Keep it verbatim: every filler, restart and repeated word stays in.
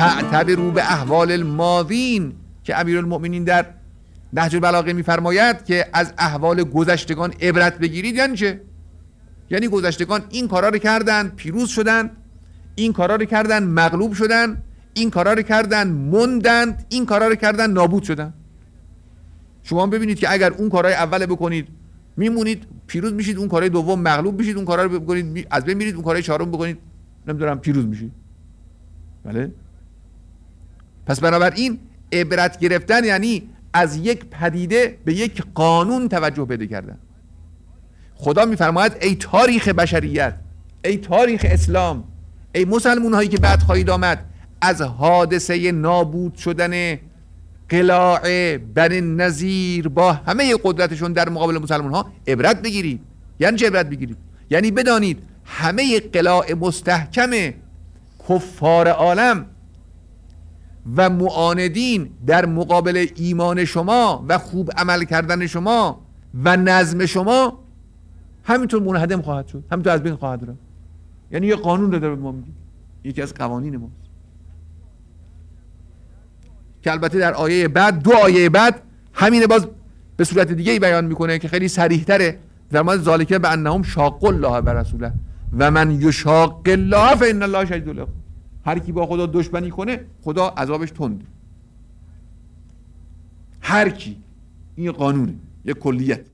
فاعتبروا به احوال الماضین که امیرالمؤمنین در نهج البلاغه میفرماید که از احوال گذشتگان عبرت بگیرید. یعنی چه؟ یعنی گذشتگان این کارا رو کردن پیروز شدن، این کارا رو کردن مغلوب شدن، این کارا رو کردن موندند، این کارا رو کردن نابود شدن. شما ببینید که اگر اون کارهای اول بکنید میمونید پیروز میشید، اون کارهای دوم مغلوب میشید، اون کارا رو بکنید از بین میرید، اون کارهای چهارم بکنید نمیدونم پیروز میشید. بله. پس بنابراین عبرت گرفتن یعنی از یک پدیده به یک قانون توجه پیدا کردن. خدا میفرماید ای تاریخ بشریت، ای تاریخ اسلام، ای مسلمون هایی که بعد خواهید آمد، از حادثه نابود شدن قلاع بنی نضیر با همه قدرتشون در مقابل مسلمان ها عبرت بگیرید. یعنی چه عبرت بگیرید؟ یعنی بدانید همه قلاع مستحکم کفار عالم و معاندین در مقابل ایمان شما و خوب عمل کردن شما و نظم شما همینطور منهدم خواهد شد، همینطور از بین خواهد رفت. یعنی یه قانون رو داره به ما میگه، یکی از قوانین ماست که البته در آیه بعد، دو آیه بعد همینه باز به صورت دیگه ای بیان میکنه که خیلی صریح تره. در مورد ذالک به انهم شاقوا الله و رسوله و من یشاق الله فان الله شدید العقاب. هر کی با خدا دشمنی کنه خدا عذابش تنده. هر کی، این قانونه، یک کلیت.